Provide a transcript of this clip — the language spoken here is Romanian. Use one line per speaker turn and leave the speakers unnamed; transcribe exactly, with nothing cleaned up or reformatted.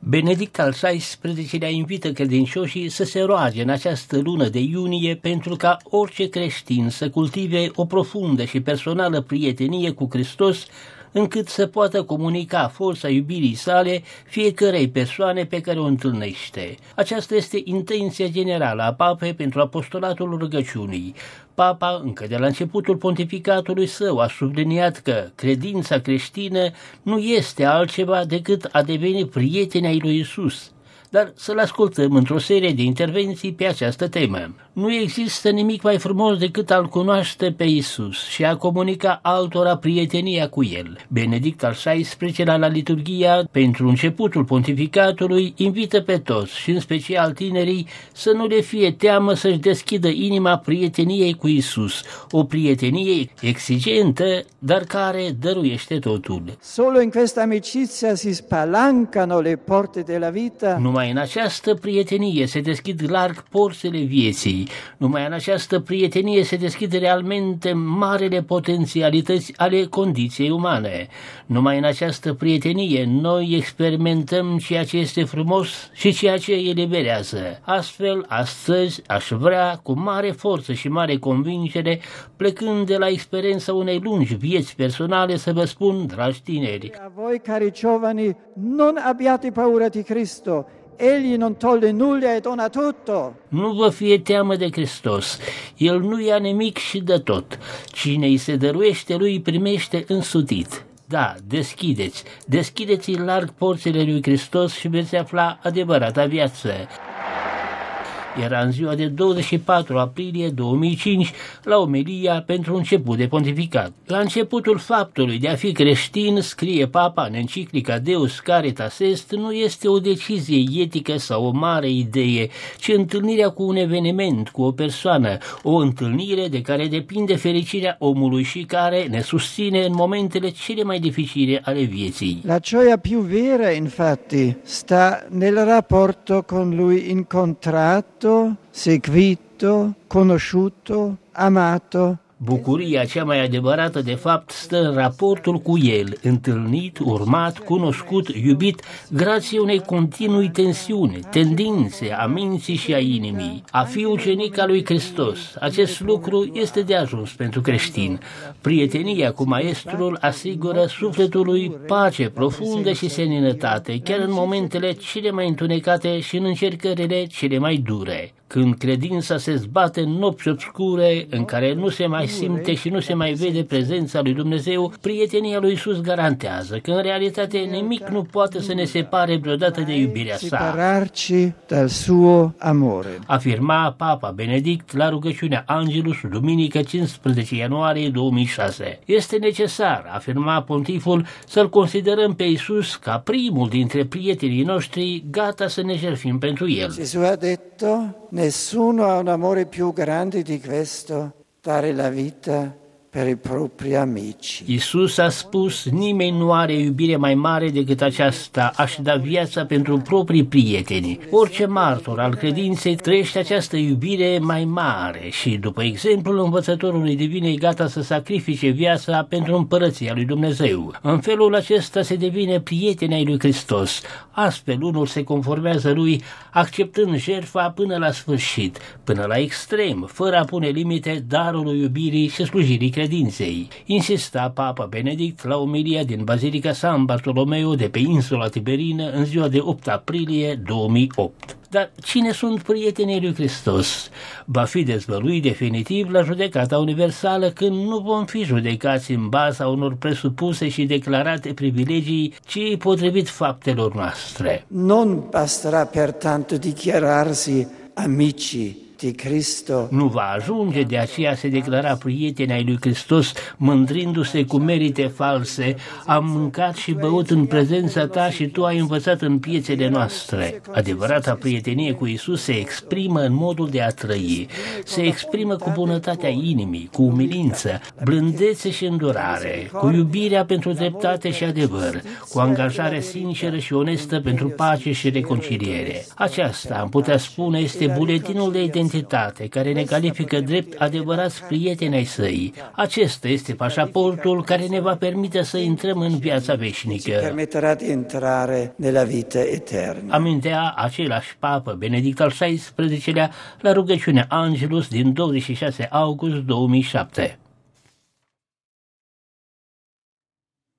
Benedict al șaisprezecelea invită credincioșii să se roage în această lună de iunie pentru ca orice creștin să cultive o profundă și personală prietenie cu Hristos, încât să poată comunica forța iubirii sale fiecărei persoane pe care o întâlnește. Aceasta este intenția generală a Papei pentru apostolatul rugăciunii. Papa, încă de la începutul pontificatului său, a subliniat că credința creștină nu este altceva decât a deveni prieteni ai lui Isus. Dar să-l ascultăm într-o serie de intervenții pe această temă. Nu există nimic mai frumos decât a-L cunoaște pe Isus și a comunica altora prietenia cu El. Benedict al șaisprezecelea la liturghia, pentru începutul pontificatului, invită pe toți și în special tinerii să nu le fie teamă să-și deschidă inima prieteniei cu Isus, o prietenie exigentă, dar care dăruiește totul.
Solo in questa amicizia si spalancano le porte della vita.
Numai în această prietenie se deschid larg porțile vieții. Numai în această prietenie se deschid realmente marele potențialități ale condiției umane. Numai în această prietenie noi experimentăm ceea ce este frumos și ceea ce eliberează. Astfel, astăzi aș vrea, cu mare forță și mare convingere, plecând de la experiența unei lungi vieți personale, să vă spun, dragi tineri:
A voi, cari giovani, non abbiate paura di Cristo. Egli non toglie nulla e dona tutto.
Nu vă fie teamă de Hristos. El nu ia nimic și dă tot. Cine îi se dăruiește, lui îi primește însutit. Da, deschideți, deschideți în larg porțile lui Hristos și veți afla adevărata viață. Era în ziua de douăzeci și patru aprilie două mii cinci, la omelia pentru început de pontificat. La începutul faptului de a fi creștin, scrie Papa în enciclica Deus Caritas Est, nu este o decizie etică sau o mare idee, ci întâlnirea cu un eveniment, cu o persoană, o întâlnire de care depinde fericirea omului și care ne susține în momentele cele mai dificile ale vieții.
La gioia più vera, infatti, sta nel rapporto con lui incontrato, seguito, conosciuto, amato.
Bucuria cea mai adevărată, de fapt, stă în raportul cu El, întâlnit, urmat, cunoscut, iubit, grație unei continui tensiuni, tendințe a minții și a inimii. A fi ucenic al lui Hristos, acest lucru este de ajuns pentru creștin. Prietenia cu Maestrul asigură sufletului pace profundă și seninătate, chiar în momentele cele mai întunecate și în încercările cele mai dure. Când credința se zbate în nopți obscure, în care nu se mai simte și nu se mai vede prezența lui Dumnezeu, prietenia lui Iisus garantează că în realitate nimic nu poate să ne separe vreodată de iubirea sa.
Separarci dal suo amore.
Afirma Papa Benedict la rugăciunea Angelus, duminică cincisprezece ianuarie două mii șase. Este necesar, afirma pontiful, să-L considerăm pe Iisus ca primul dintre prietenii noștri, gata să ne jertfim pentru El.
Gesù ha detto: nessuno ha un amore più grande di questo, dare la vita per i propri amici.
Iisus a spus: nimeni nu are iubire mai mare decât aceasta, a-și da viața pentru proprii prieteni. Orice martor al credinței trăiește această iubire mai mare și, după exemplul învățătorului divin, e gata să sacrifice viața pentru împărăția lui Dumnezeu. În felul acesta se devine prieten ai lui Hristos. Astfel, unul se conformează lui, acceptând jertfa până la sfârșit, până la extrem, fără a pune limite darului iubirii și slujirii credinței. Insista Papa Benedict la omelia din Bazilica San Bartolomeo de pe insula Tiberină în ziua de opt aprilie două mii opt. Dar cine sunt prietenii lui Hristos? Va fi dezvăluit definitiv la judecata universală, când nu vom fi judecați în baza unor presupuse și declarate privilegii, ci potrivit faptelor noastre.
Non basterà pertanto dichiararsi amici di Cristo.
Nu va ajunge de aceea să declara prieteni ai lui Hristos, mândrindu-se cu merite false: am mâncat și băut în prezența ta și tu ai învățat în piețele noastre. Adevărata prietenie cu Isus se exprimă în modul de a trăi, se exprimă cu bunătatea inimii, cu umilință, blândețe și îndurare, cu iubirea pentru dreptate și adevăr, cu angajare sinceră și onestă pentru pace și reconciliere. Aceasta, am putea spune, este buletinul de identitate identitate care ne califică drept adevărați prieteni ai săi. Acesta este pașaportul care ne va permite să intrăm în viața veșnică.
Permetterà di entrare nella vita eterna.
Amintea același papă Benedict al șaisprezecelea la rugăciunea Angelus din douăzeci și șase august două mii șapte.